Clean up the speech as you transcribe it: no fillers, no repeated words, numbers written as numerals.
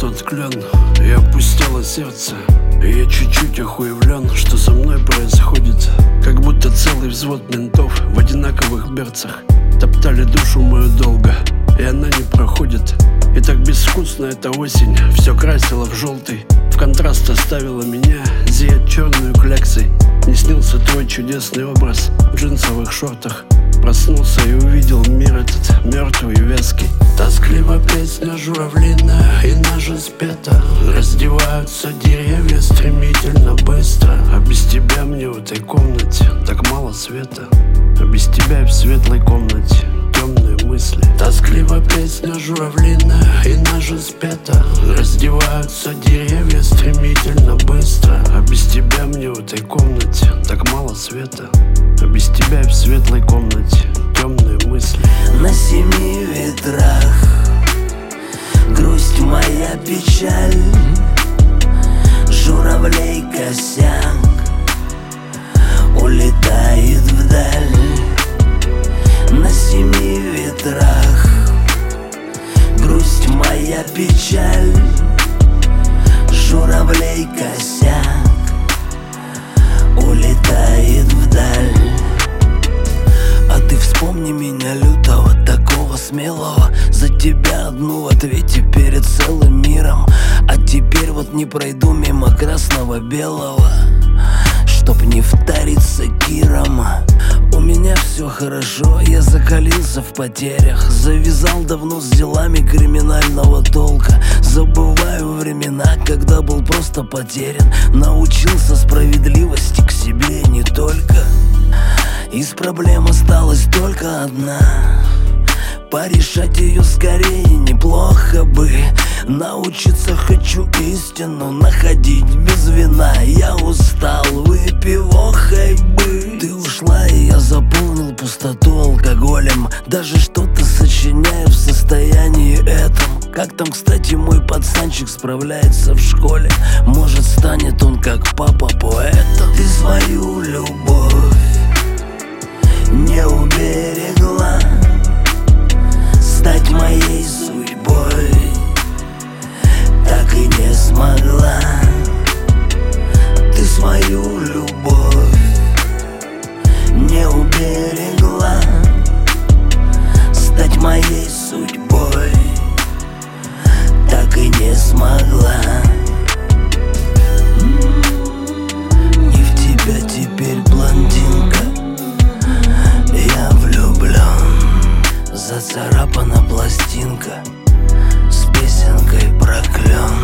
тот клен, и опустело сердце. И я чуть-чуть охуевлен, что со мной происходит. Как будто целый взвод ментов в одинаковых берцах топтали душу мою долго, и она не проходит. И так безвкусно эта осень все красила в желтый, в контраст оставила меня зиять черную кляксой. Мне снился твой чудесный образ в джинсовых шортах. Проснулся и увидел мир этот мертвый и вязкий. Тоскливо песня журавлиная и ножи спета. Раздеваются деревья стремительно быстро. А без тебя мне в этой комнате так мало света. А без тебя в светлой комнате темные мысли. Тоскливо песня журавлиная и ножи спета. Раздеваются деревья стремительно быстро. А без тебя мне в этой комнате так мало света. А без тебя в светлой комнате темные мысли. На 7 ветрах грусть моя, печаль, журавлей косяк улетает вдаль. На 7 ветрах грусть моя, печаль, журавлей косяк улетает вдаль. А ты вспомни меня лютого, такого смелого. За тебя одну в ответе перед целым миром. А теперь вот не пройду мимо красного-белого, чтоб не вториться киром. У меня все хорошо, я закалился в потерях. Завязал давно с делами криминального толка. Забываю времена, когда был просто потерян. Научился справедливости к себе и не только. Из проблем осталась только одна. Порешать ее скорее неплохо бы. Научиться хочу истину находить без вина. Я устал, выпивохой бы. Ты ушла, и я заполнил пустоту алкоголем. Даже что-то сочиняю в состоянии этом. Как там, кстати, мой пацанчик справляется в школе? Может, станет он как папа поэтом? Ты свою любовь не уберегла, стать моей судьбой так и не смогла. Ты свою любовь не уберегла, стать моей судьбой так и не смогла. Не в тебя теперь, блондинка, я влюблен. Зацарапана пластинка с песенкой про клен.